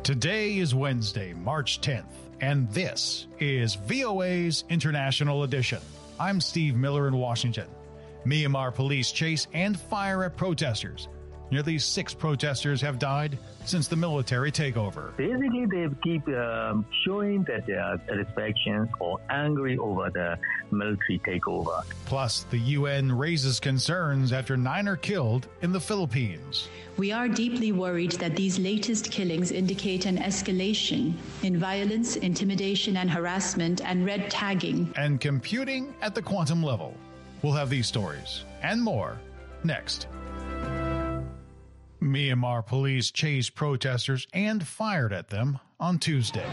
Today is Wednesday, March 10th, and this is VOA's International Edition. I'm Steve Miller in Washington. Myanmar police chase and fire at protesters. Nearly 6 protesters have died since the military takeover. Basically, they keep showing that they are satisfaction or angry over the military takeover. Plus, the UN raises concerns after 9 are killed in the Philippines. We are deeply worried that these latest killings indicate an escalation in violence, intimidation and harassment, and red tagging. And computing at the quantum level. We'll have these stories and more next. Myanmar police chased protesters and fired at them on Tuesday.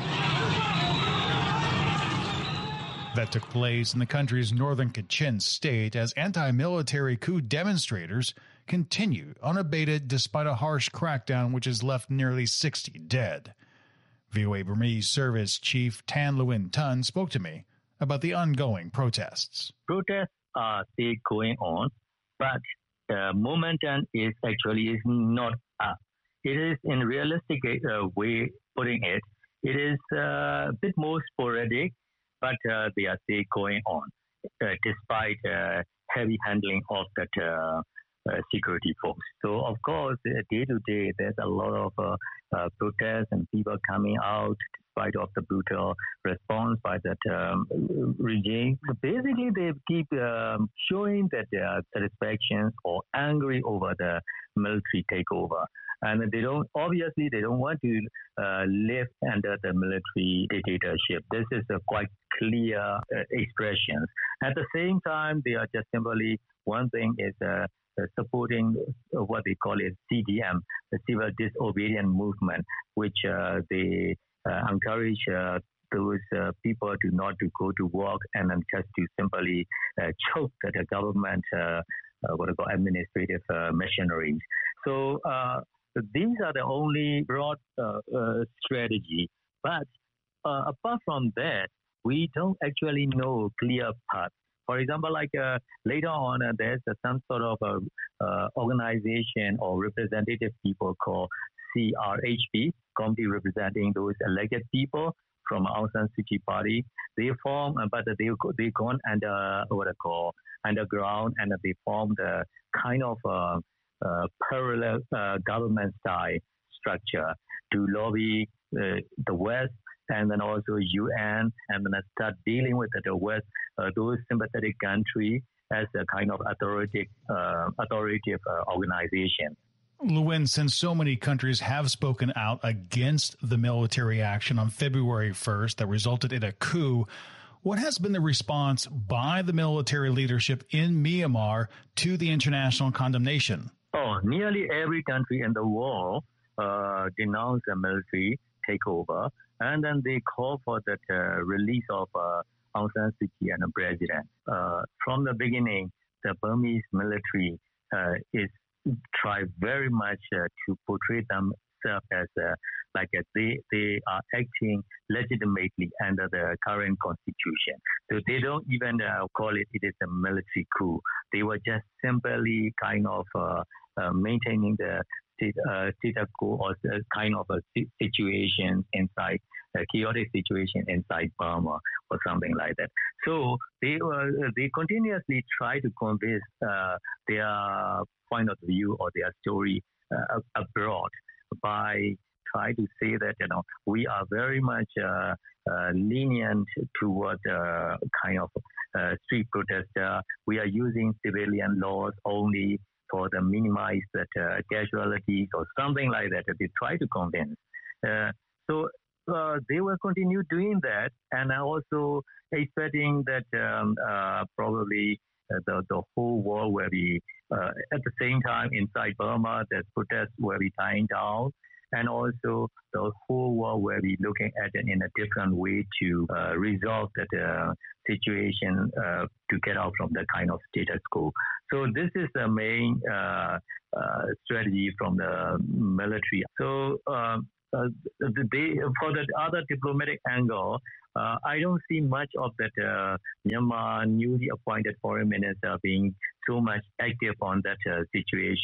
That took place in the country's northern Kachin state as anti-military coup demonstrators continued unabated despite a harsh crackdown which has left nearly 60 dead. VOA Burmese Service Chief Tan Lewin Tun spoke to me about the ongoing protests. Protests are still going on, but the momentum is not up. It is in realistic way putting it. It is a bit more sporadic, but they are still going on despite heavy handling of that security force. So, of course, day to day, there's a lot of protests and people coming out despite of the brutal response by that regime. So basically, they keep showing that they are satisfaction or angry over the military takeover. And they don't want to live under the military dictatorship. This is a quite clear expression. At the same time, they are just simply, one thing is supporting what they call it CDM, the Civil Disobedience Movement, which they encourage those people to not to go to work and then just to simply choke the government, administrative machineries. So these are the only broad strategy. But apart from that, we don't actually know clear path. For example, later on, there's some sort of organization or representative people called CRHP, Committee Representing Those Elected People from Aung San Suu Kyi Party. They form, but they gone underground, and they formed a kind of parallel government style structure to lobby the West and then also UN, and then start dealing with the West, those sympathetic countries as a kind of authoritative organization. Lewin, since so many countries have spoken out against the military action on February 1st that resulted in a coup, what has been the response by the military leadership in Myanmar to the international condemnation? Nearly every country in the world denounced the military takeover, and then they call for that release of Aung San Suu Kyi and the president. From the beginning, the Burmese military is try very much to portray themselves as they are acting legitimately under the current constitution. So they don't even call it is a military coup. They were just simply kind of maintaining the status quo or kind of a situation inside, a chaotic situation inside Burma or something like that. So they continuously try to convince their point of view or their story abroad by try to say that we are very much lenient toward kind of street protester. We are using civilian laws only for the minimize that casualties or something like that. They try to convince. So they will continue doing that, and also expecting that probably the whole world will be at the same time inside Burma, the protests will be dying down, and also the whole world will be looking at it in a different way to resolve that situation to get out from the kind of status quo. So this is the main strategy from the military. So for the other diplomatic angle, I don't see much of that Myanmar newly appointed foreign minister being so much active on that situation.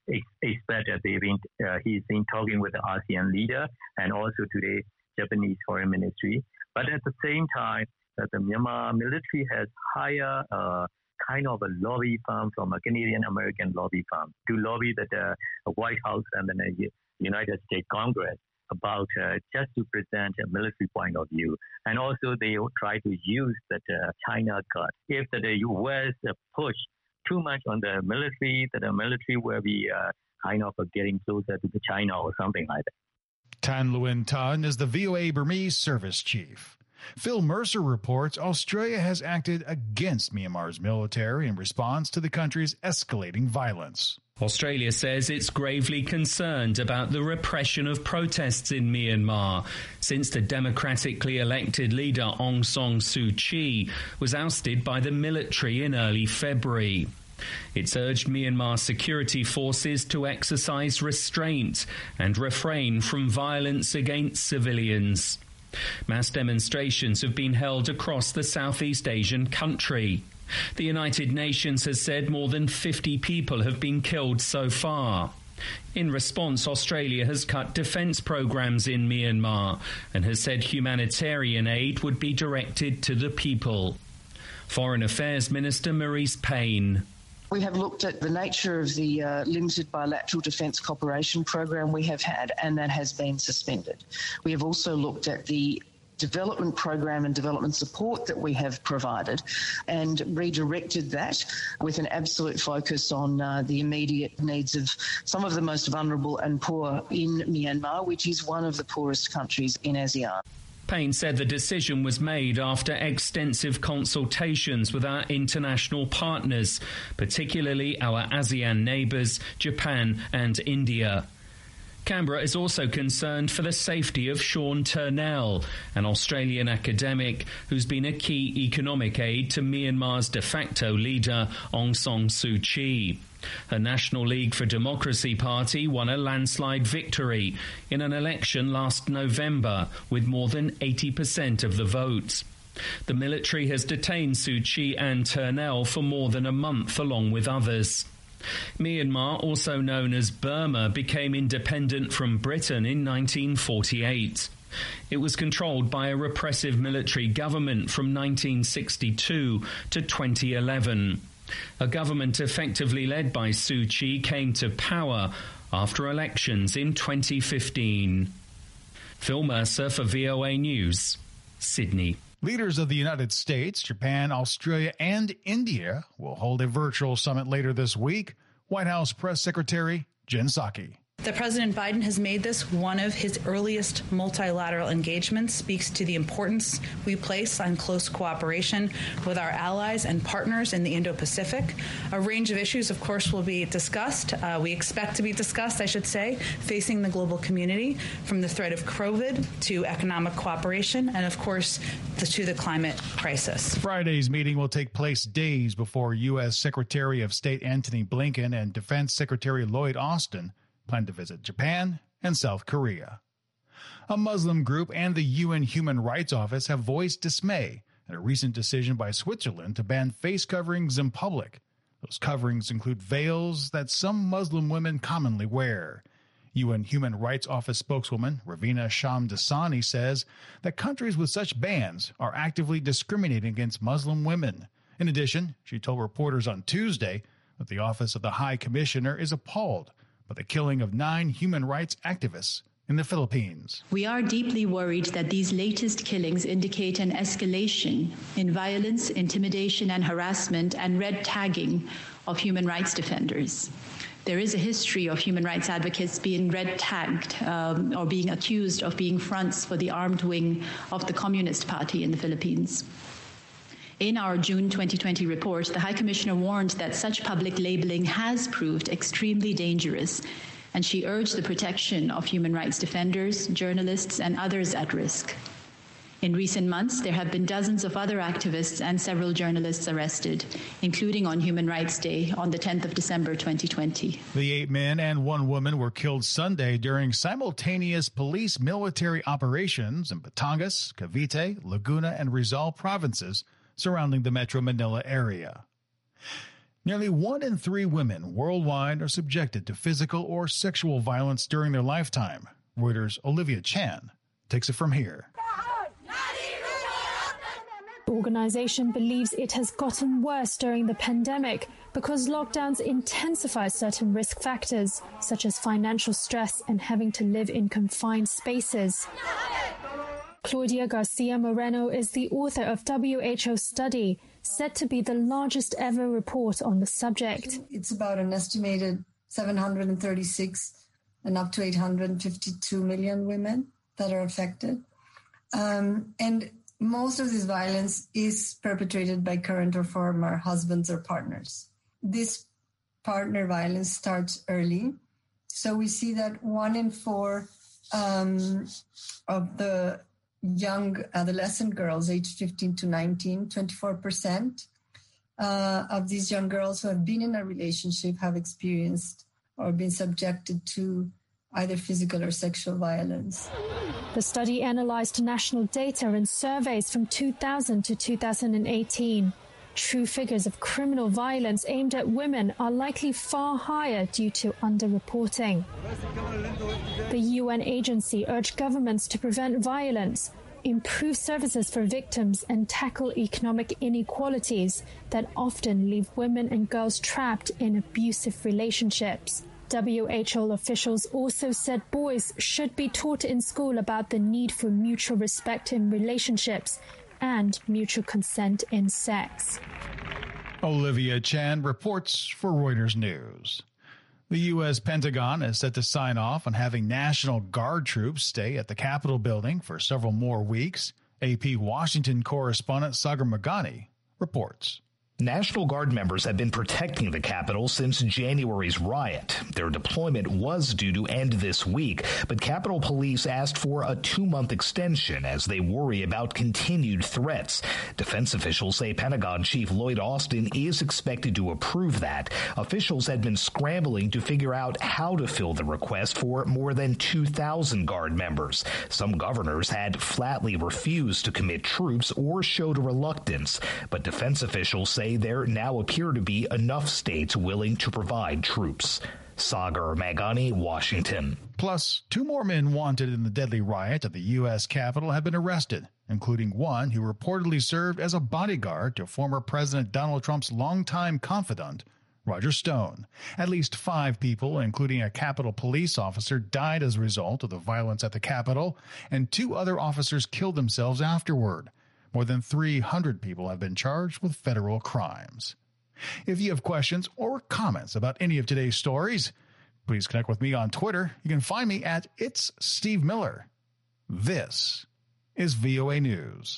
expect that he's been talking with the ASEAN leader and also today Japanese Foreign Ministry. But at the same time, the Myanmar military has hired kind of a lobby firm from a Canadian-American lobby firm to lobby the White House and the United States Congress about just to present a military point of view. And also they try to use that China card. If the U.S. push too much on the military, that the military will be kind of getting closer to the China or something like that. Tan Luin Tan is the VOA Burmese service chief. Phil Mercer reports Australia has acted against Myanmar's military in response to the country's escalating violence. Australia says it's gravely concerned about the repression of protests in Myanmar since the democratically elected leader Aung San Suu Kyi was ousted by the military in early February. It's urged Myanmar security forces to exercise restraint and refrain from violence against civilians. Mass demonstrations have been held across the Southeast Asian country. The United Nations has said more than 50 people have been killed so far. In response, Australia has cut defence programmes in Myanmar and has said humanitarian aid would be directed to the people. Foreign Affairs Minister Marise Payne. We have looked at the nature of the limited bilateral defence cooperation program we have had, and that has been suspended. We have also looked at the development program and development support that we have provided and redirected that with an absolute focus on the immediate needs of some of the most vulnerable and poor in Myanmar, which is one of the poorest countries in ASEAN. Payne said the decision was made after extensive consultations with our international partners, particularly our ASEAN neighbours, Japan and India. Canberra is also concerned for the safety of Sean Turnell, an Australian academic who's been a key economic aid to Myanmar's de facto leader Aung San Suu Kyi. Her National League for Democracy party won a landslide victory in an election last November with more than 80% of the vote. The military has detained Suu Kyi and Turnell for more than a month along with others. Myanmar, also known as Burma, became independent from Britain in 1948. It was controlled by a repressive military government from 1962 to 2011. A government effectively led by Suu Kyi came to power after elections in 2015. Phil Mercer for VOA News, Sydney. Leaders of the United States, Japan, Australia, and India will hold a virtual summit later this week. White House Press Secretary Jen Psaki. That President Biden has made this one of his earliest multilateral engagements speaks to the importance we place on close cooperation with our allies and partners in the Indo-Pacific. A range of issues, of course, will be discussed. We expect to be discussed, I should say, facing the global community, from the threat of COVID to economic cooperation and, of course, to the climate crisis. Friday's meeting will take place days before U.S. Secretary of State Antony Blinken and Defense Secretary Lloyd Austin plan to visit Japan and South Korea. A Muslim group and the UN Human Rights Office have voiced dismay at a recent decision by Switzerland to ban face coverings in public. Those coverings include veils that some Muslim women commonly wear. UN Human Rights Office spokeswoman Ravina Shamdasani says that countries with such bans are actively discriminating against Muslim women. In addition, she told reporters on Tuesday that the Office of the High Commissioner is appalled by the killing of 9 human rights activists in the Philippines. We are deeply worried that these latest killings indicate an escalation in violence, intimidation, and harassment and red tagging of human rights defenders. There is a history of human rights advocates being red tagged or being accused of being fronts for the armed wing of the Communist Party in the Philippines. In our June 2020 report, the High Commissioner warned that such public labeling has proved extremely dangerous, and she urged the protection of human rights defenders, journalists, and others at risk. In recent months, there have been dozens of other activists and several journalists arrested, including on Human Rights Day on the 10th of December 2020. The 8 men and 1 woman were killed Sunday during simultaneous police-military operations in Batangas, Cavite, Laguna, and Rizal provinces surrounding the Metro Manila area. Nearly 1 in 3 women worldwide are subjected to physical or sexual violence during their lifetime. Reuters' Olivia Chan takes it from here. The organization believes it has gotten worse during the pandemic because lockdowns intensify certain risk factors, such as financial stress and having to live in confined spaces. Claudia Garcia Moreno is the author of WHO's study, said to be the largest ever report on the subject. It's about an estimated 736 and up to 852 million women that are affected. And most of this violence is perpetrated by current or former husbands or partners. This partner violence starts early. So we see that 1 in 4 of the young adolescent girls aged 15 to 19, 24% of these young girls who have been in a relationship have experienced or been subjected to either physical or sexual violence. The study analyzed national data and surveys from 2000 to 2018. True figures of criminal violence aimed at women are likely far higher due to underreporting. The UN agency urged governments to prevent violence, improve services for victims, and tackle economic inequalities that often leave women and girls trapped in abusive relationships. WHO officials also said boys should be taught in school about the need for mutual respect in relationships and mutual consent in sex. Olivia Chan reports for Reuters News. The U.S. Pentagon is set to sign off on having National Guard troops stay at the Capitol building for several more weeks. AP Washington correspondent Sagar Meghani reports. National Guard members have been protecting the Capitol since January's riot. Their deployment was due to end this week, but Capitol Police asked for a 2-month extension as they worry about continued threats. Defense officials say Pentagon Chief Lloyd Austin is expected to approve that. Officials had been scrambling to figure out how to fill the request for more than 2,000 Guard members. Some governors had flatly refused to commit troops or showed reluctance, but defense officials say there now appear to be enough states willing to provide troops. Sagar Meghani, Washington. Plus, 2 more men wanted in the deadly riot at the U.S. Capitol have been arrested, including one who reportedly served as a bodyguard to former President Donald Trump's longtime confidant, Roger Stone. At least 5 people, including a Capitol police officer, died as a result of the violence at the Capitol, and 2 other officers killed themselves afterward. More than 300 people have been charged with federal crimes. If you have questions or comments about any of today's stories, please connect with me on Twitter. You can find me at It's Steve Miller. This is VOA News.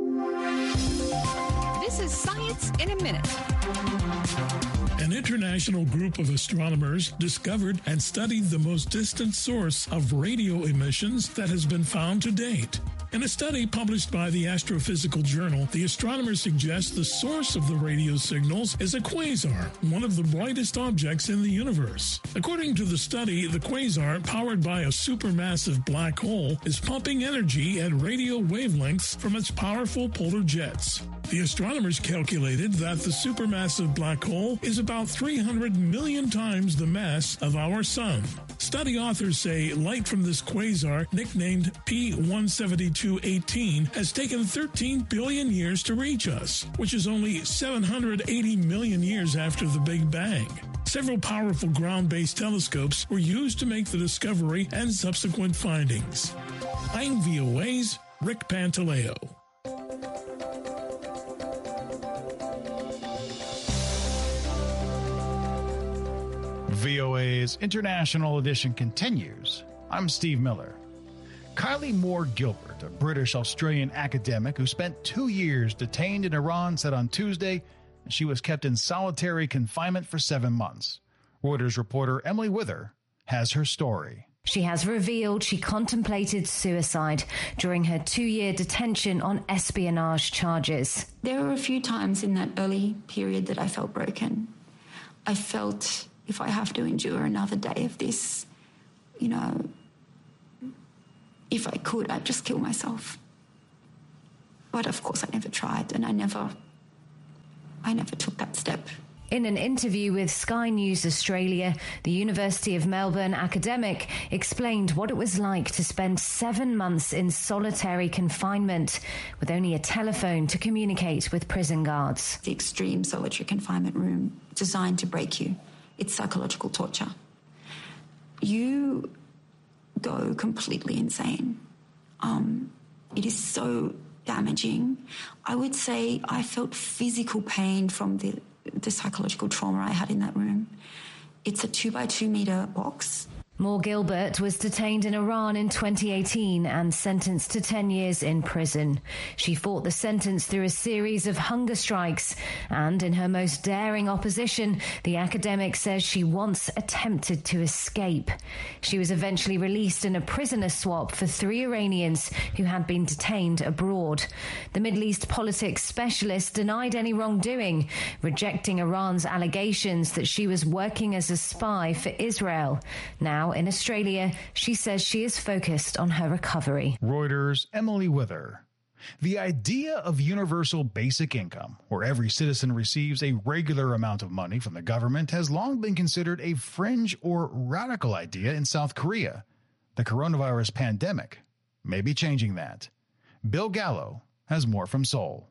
This is Science in a Minute. An international group of astronomers discovered and studied the most distant source of radio emissions that has been found to date. In a study published by the Astrophysical Journal, the astronomers suggest the source of the radio signals is a quasar, one of the brightest objects in the universe. According to the study, the quasar, powered by a supermassive black hole, is pumping energy at radio wavelengths from its powerful polar jets. The astronomers calculated that the supermassive black hole is about 300 million times the mass of our sun. Study authors say light from this quasar, nicknamed P17218, has taken 13 billion years to reach us, which is only 780 million years after the Big Bang. Several powerful ground-based telescopes were used to make the discovery and subsequent findings. I'm VOA's Rick Pantaleo. VOA's International Edition continues. I'm Steve Miller. Kylie Moore Gilbert, a British-Australian academic who spent 2 years detained in Iran, said on Tuesday she was kept in solitary confinement for 7 months. Reuters reporter Emily Wither has her story. She has revealed she contemplated suicide during her 2-year detention on espionage charges. There were a few times in that early period that I felt broken. I felt if I have to endure another day of this, if I could, I'd just kill myself. But of course I never tried, and I never took that step. In an interview with Sky News Australia, the University of Melbourne academic explained what it was like to spend 7 months in solitary confinement with only a telephone to communicate with prison guards. The extreme solitary confinement room designed to break you. It's psychological torture. You go completely insane. It is so damaging. I would say I felt physical pain from the psychological trauma I had in that room. It's a 2x2 metre box. Moore Gilbert was detained in Iran in 2018 and sentenced to 10 years in prison. She fought the sentence through a series of hunger strikes, and in her most daring opposition, the academic says she once attempted to escape. She was eventually released in a prisoner swap for 3 Iranians who had been detained abroad. The Middle East politics specialist denied any wrongdoing, rejecting Iran's allegations that she was working as a spy for Israel. Now, in Australia, she says she is focused on her recovery. Reuters' Emily Wither. The idea of universal basic income, where every citizen receives a regular amount of money from the government, has long been considered a fringe or radical idea in South Korea. The coronavirus pandemic may be changing that. Bill Gallo has more from Seoul.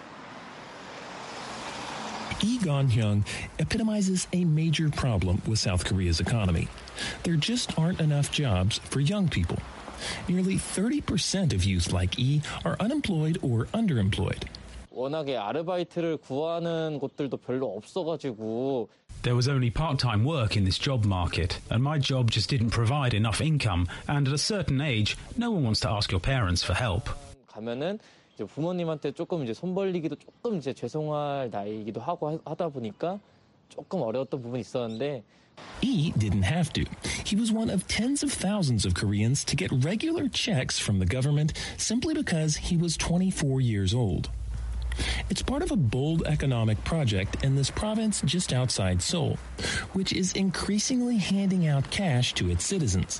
Lee Gon-hyung epitomizes a major problem with South Korea's economy. There just aren't enough jobs for young people. Nearly 30% of youth like Lee are unemployed or underemployed. 워낙에 아르바이트를 구하는 곳들도 별로 없어가지고 There was only part-time work in this job market, and my job just didn't provide enough income, and at a certain age, no one wants to ask your parents for help. 가면은 이제 부모님한테 조금 이제 손 벌리기도 조금 이제 죄송할 나이기도 하고 하다 보니까 조금 어려웠던 부분이 있었는데 Lee didn't have to. He was one of tens of thousands of Koreans to get regular checks from the government simply because he was 24 years old. It's part of a bold economic project in this province just outside Seoul, which is increasingly handing out cash to its citizens.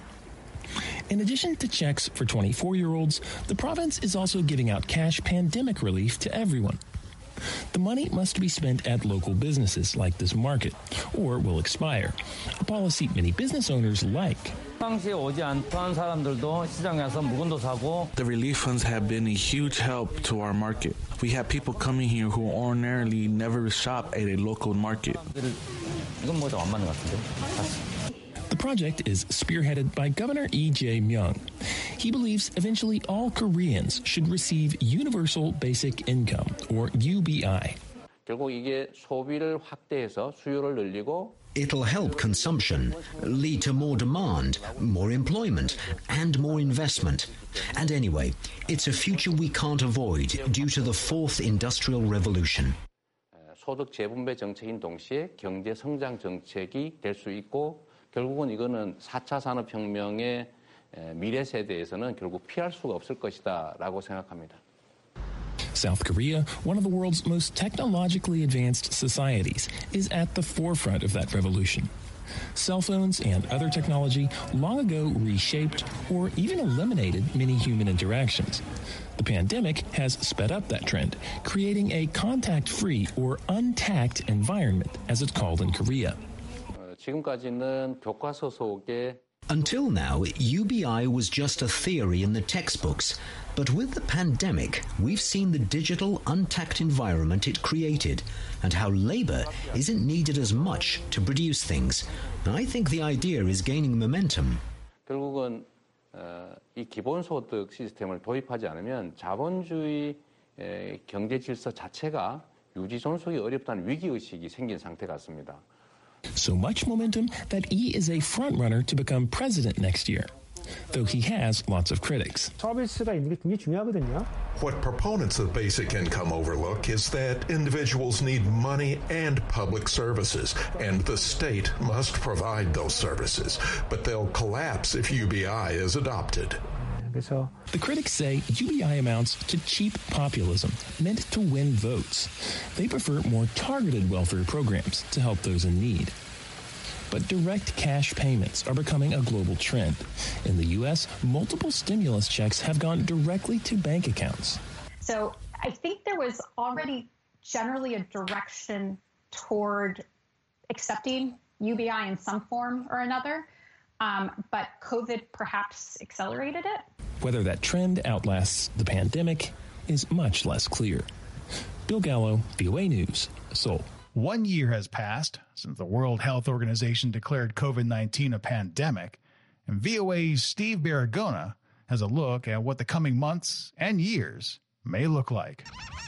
In addition to checks for 24-year-olds, the province is also giving out cash pandemic relief to everyone. The money must be spent at local businesses like this market, or will expire, a policy many business owners like. 평상시에 오지 않던 사람들도 시장에 가서 물건도 사고. The relief funds have been a huge help to our market. We have people coming here who ordinarily never shop at a local market. 이건 뭐가 안 맞는 것 같은데. The project is spearheaded by Governor Lee Jae-myung. He believes eventually all Koreans should receive Universal Basic Income, or UBI. 결국 이게 소비를 확대해서 수요를 늘리고 It'll help consumption, lead to more demand, more employment, and more investment. And anyway, it's a future we can't avoid due to the fourth industrial revolution. 소득 재분배 정책인 동시에 경제 성장 정책이 될 수 있고 결국은 이거는 4차 산업혁명의 미래 세대에서는 결국 피할 수가 없을 것이다라고 생각합니다. South Korea, one of the world's most technologically advanced societies, is at the forefront of that revolution. Cell phones and other technology long ago reshaped or even eliminated many human interactions. The pandemic has sped up that trend, creating a contact-free or untact environment, as it's called in Korea. 지금까지는 교과서 속에 Until now, UBI was just a theory in the textbooks. But with the pandemic, we've seen the digital, untact environment it created and how labor isn't needed as much to produce things. I think the idea is gaining momentum. 결국은 이 기본소득 시스템을 도입하지 않으면 자본주의 경제 질서 자체가 유지 존속이 어렵다는 위기의식이 생긴 상태 같습니다. So much momentum that Lee is a front-runner to become president next year, though he has lots of critics. 서비스가 있는 게 굉장히 중요하거든요. What proponents of basic income overlook is that individuals need money and public services, and the state must provide those services, but they'll collapse if UBI is adopted. The critics say UBI amounts to cheap populism meant to win votes. They prefer more targeted welfare programs to help those in need. But direct cash payments are becoming a global trend. In the U.S., multiple stimulus checks have gone directly to bank accounts. So I think there was already generally a direction toward accepting UBI in some form or another, but COVID perhaps accelerated it. Whether that trend outlasts the pandemic is much less clear. Bill Gallo, VOA News, Seoul. 1 year has passed since the World Health Organization declared COVID-19 a pandemic, and VOA's Steve Baragona has a look at what the coming months and years may look like.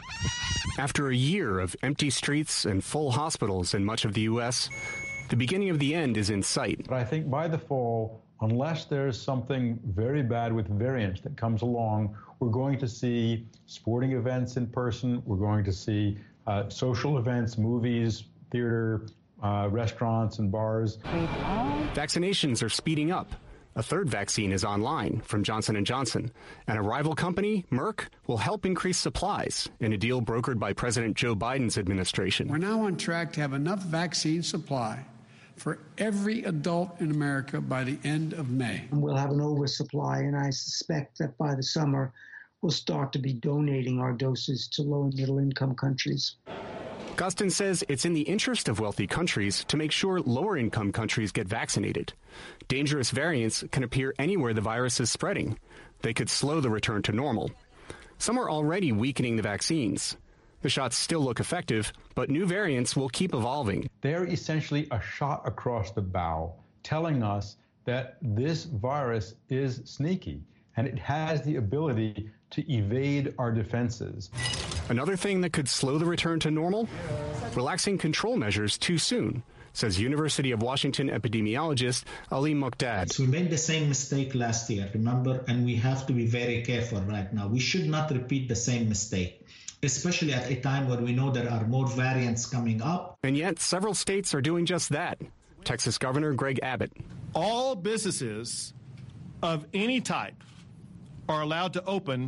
After a year of empty streets and full hospitals in much of the U.S., the beginning of the end is in sight. But I think by the fall, unless there's something very bad with variants that comes along, we're going to see sporting events in person. We're going to see social events, movies, theater, restaurants and bars. Vaccinations are speeding up. A third vaccine is online from Johnson & Johnson, and a rival company, Merck, will help increase supplies in a deal brokered by President Joe Biden's administration. We're now on track to have enough vaccine supply for every adult in America by the end of May. We'll have an oversupply, and I suspect that by the summer, we'll start to be donating our doses to low and middle income countries. Gustin says it's in the interest of wealthy countries to make sure lower income countries get vaccinated. Dangerous variants can appear anywhere the virus is spreading. They could slow the return to normal. Some are already weakening the vaccines. The shots still look effective, but new variants will keep evolving. They're essentially a shot across the bow, telling us that this virus is sneaky and it has the ability to evade our defenses. Another thing that could slow the return to normal? Relaxing control measures too soon, says University of Washington epidemiologist Ali Muqdad. We made the same mistake last year, remember, and we have to be very careful right now. We should not repeat the same mistake, especially at a time where we know there are more variants coming up. And yet, several states are doing just that. Texas Governor Greg Abbott. All businesses of any type are allowed to open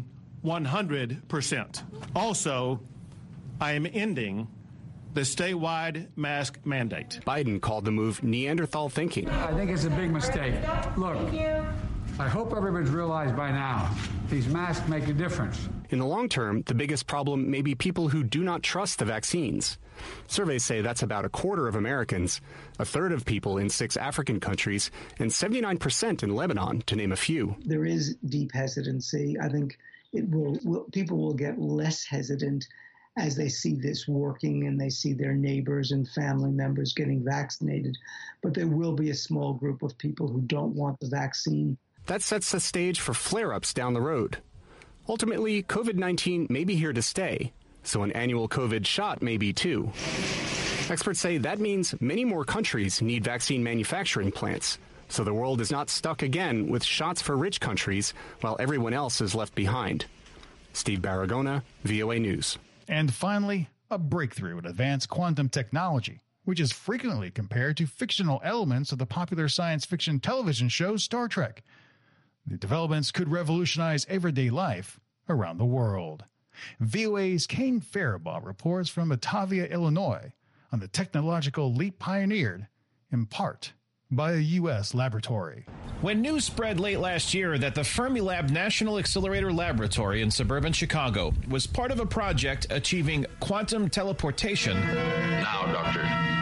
100%. Also, I am ending the statewide mask mandate. Biden called the move Neanderthal thinking. I think it's a big mistake. Look, I hope everybody's realized by now, these masks make a difference. In the long term, the biggest problem may be people who do not trust the vaccines. Surveys say that's about a quarter of Americans, a third of people in 6 African countries, and 79% in Lebanon, to name a few. There is deep hesitancy. I think people will get less hesitant as they see this working and they see their neighbors and family members getting vaccinated. But there will be a small group of people who don't want the vaccine. That sets the stage for flare-ups down the road. Ultimately, COVID-19 may be here to stay, so an annual COVID shot may be too. Experts say that means many more countries need vaccine manufacturing plants, so the world is not stuck again with shots for rich countries while everyone else is left behind. Steve Baragona, VOA News. And finally, a breakthrough in advanced quantum technology, which is frequently compared to fictional elements of the popular science fiction television show Star Trek. The developments could revolutionize everyday life around the world. VOA's Kane Faribaugh reports from Batavia, Illinois, on the technological leap pioneered, in part, by a U.S. laboratory. When news spread late last year that the Fermilab National Accelerator Laboratory in suburban Chicago was part of a project achieving quantum teleportation. Now, Doctor.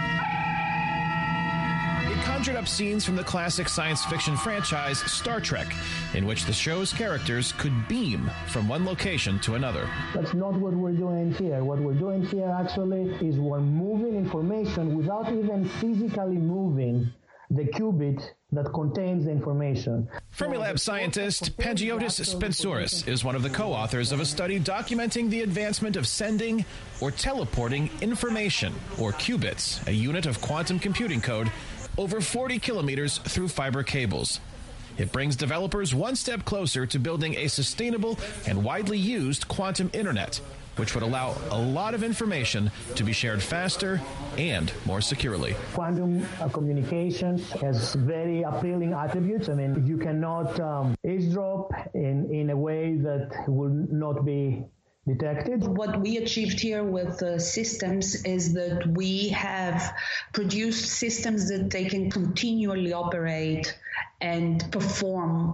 It conjured up scenes from the classic science fiction franchise Star Trek, in which the show's characters could beam from one location to another. That's not what we're doing here. What we're doing here actually is we're moving information without even physically moving the qubit that contains the information. Fermilab scientist Pangiotis Spensouris is one of the co-authors of a study documenting the advancement of sending or teleporting information, or qubits, a unit of quantum computing code, over 40 kilometers through fiber cables. It brings developers one step closer to building a sustainable and widely used quantum internet, which would allow a lot of information to be shared faster and more securely. Quantum communication has very appealing attributes. I mean, you cannot eavesdrop in a way that will not be detected. What we achieved here with the systems is that we have produced systems that they can continually operate and perform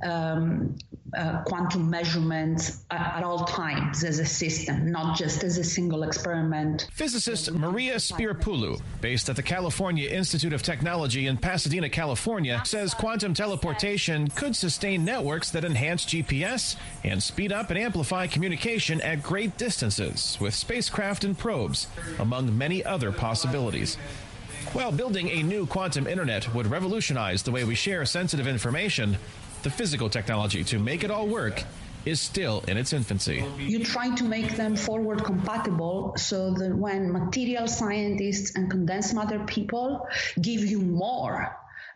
quantum measurements at all times as a system, not just as a single experiment. Physicist Maria Spirapoulou, based at the California Institute of Technology in Pasadena, California, says quantum teleportation could sustain networks that enhance GPS and speed up and amplify communication at great distances with spacecraft and probes, among many other possibilities. While building a new quantum internet would revolutionize the way we share sensitive information, the physical technology to make it all work is still in its infancy. You try to make them forward compatible so that when material scientists and condensed matter people give you more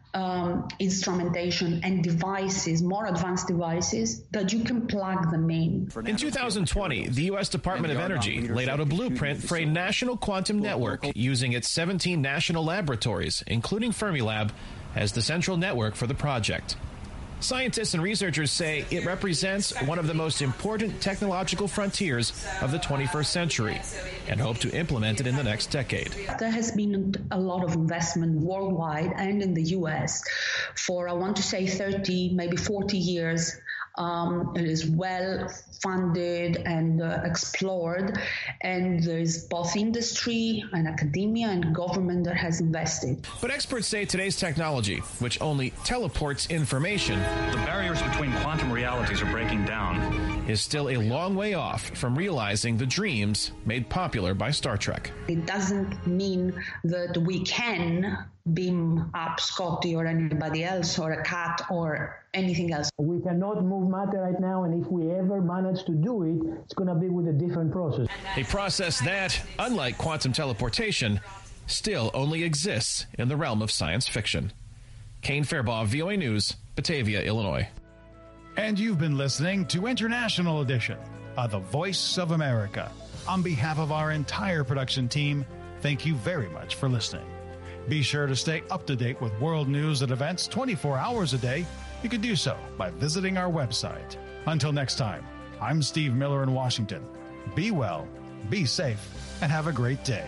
instrumentation and devices, more advanced devices, that you can plug them in. In 2020, the U.S. Department of Energy laid out a blueprint for a national quantum network using its 17 national laboratories, including Fermilab, as the central network for the project. Scientists and researchers say it represents one of the most important technological frontiers of the 21st century and hope to implement it in the next decade. There has been a lot of investment worldwide and in the U.S. for, I want to say, 30, maybe 40 years. It is well funded and explored, and there's both industry and academia and government that has invested. But experts say today's technology, which only teleports information, the barriers between quantum realities are breaking down, is still a long way off from realizing the dreams made popular by Star Trek. It doesn't mean that we can beam up Scotty or anybody else or a cat or anything else. We cannot move matter right now, and if we ever manage to do it, it's going to be with a different process. A process that, unlike quantum teleportation, still only exists in the realm of science fiction. Kane Fairbaugh, VOA News, Batavia, Illinois. And you've been listening to International Edition of The Voice of America. On behalf of our entire production team, thank you very much for listening. Be sure to stay up to date with world news and events 24 hours a day. You can do so by visiting our website. Until next time, I'm Steve Miller in Washington. Be well, be safe, and have a great day.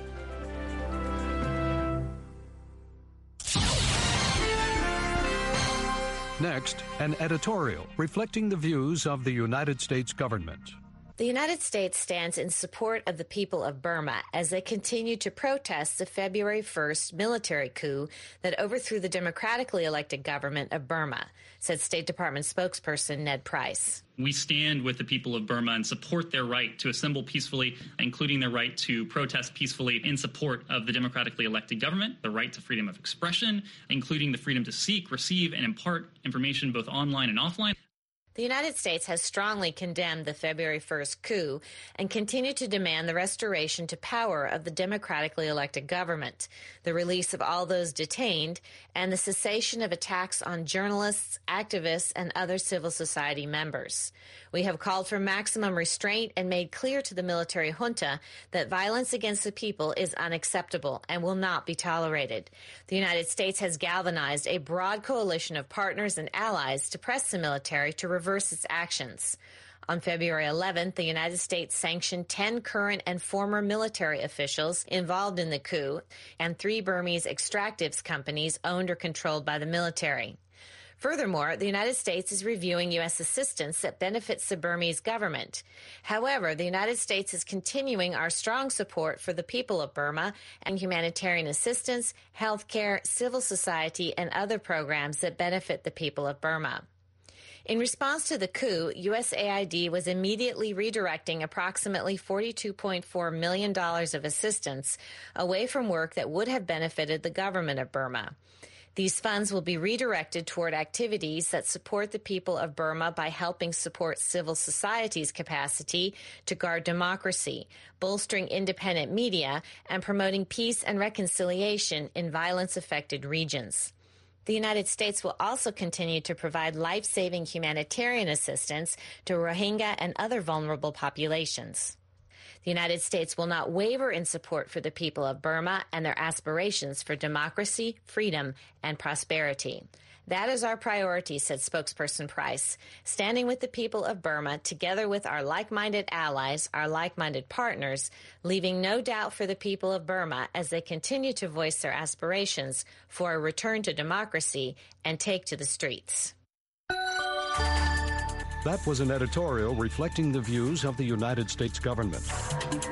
Next, an editorial reflecting the views of the United States government. The United States stands in support of the people of Burma as they continue to protest the February 1st military coup that overthrew the democratically elected government of Burma, said State Department spokesperson Ned Price. We stand with the people of Burma and support their right to assemble peacefully, including their right to protest peacefully in support of the democratically elected government, the right to freedom of expression, including the freedom to seek, receive, and impart information both online and offline. The United States has strongly condemned the February 1st coup and continued to demand the restoration to power of the democratically elected government, the release of all those detained, and the cessation of attacks on journalists, activists, and other civil society members. We have called for maximum restraint and made clear to the military junta that violence against the people is unacceptable and will not be tolerated. The United States has galvanized a broad coalition of partners and allies to press the military to reverse its actions. On February 11th, the United States sanctioned 10 current and former military officials involved in the coup and 3 Burmese extractives companies owned or controlled by the military. Furthermore, the United States is reviewing U.S. assistance that benefits the Burmese government. However, the United States is continuing our strong support for the people of Burma and humanitarian assistance, health care, civil society, and other programs that benefit the people of Burma. In response to the coup, USAID was immediately redirecting approximately $42.4 million of assistance away from work that would have benefited the government of Burma. These funds will be redirected toward activities that support the people of Burma by helping support civil society's capacity to guard democracy, bolstering independent media, and promoting peace and reconciliation in violence-affected regions. The United States will also continue to provide life-saving humanitarian assistance to Rohingya and other vulnerable populations. The The United States will not waver in support for the people of Burma and their aspirations for democracy, freedom, and prosperity. That is our priority, said spokesperson Price, standing with the people of Burma together with our like-minded allies, our like-minded partners, leaving no doubt for the people of Burma as they continue to voice their aspirations for a return to democracy and take to the streets. That was an editorial reflecting the views of the United States government.